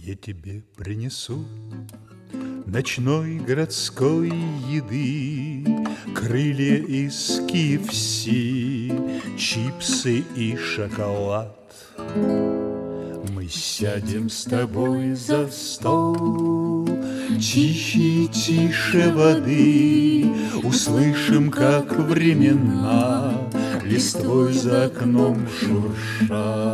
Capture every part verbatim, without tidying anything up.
Я тебе принесу ночной городской еды, крылья из ки эф си, чипсы и шоколад. Мы сядем с тобой за стол, тише и тише воды, услышим, как времена листвой за окном шуршат.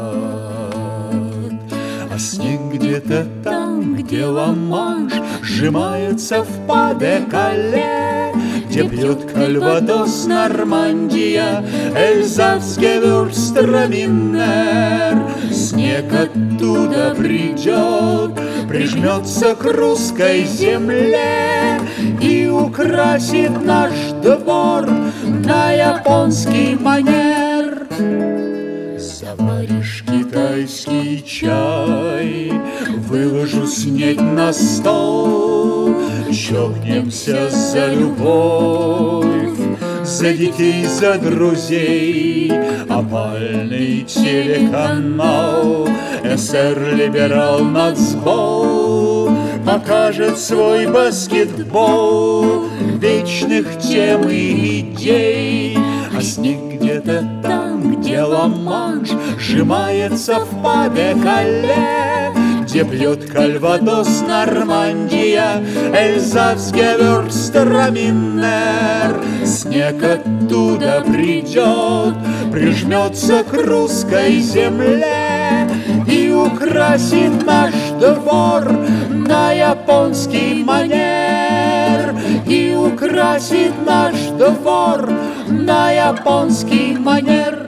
А снег где-то там, где Ла-Манш сжимается в Па-де-Кале, где пьет Кальвадос Нормандия, Эльзас, Гевюрстраминер. Снег оттуда придет, прижмется к русской земле и украсит наш двор на японский манер. Заваришь китайский чай, выложу снеть на стол, чокнемся за любовь, за детей, за друзей. Опальный телеканал эс эр Либерал Нацбол покажет свой баскетбол вечных тем и идей. А снег где-то там, где Ла-Манш сжимается в Па-де-Кале, где пьет Кальвадос Нормандия, Эльзас, Гевюрстраминер. Снег оттуда придет, прижмется к русской земле и украсит наш двор на японский манер. И украсит наш двор на японский манер.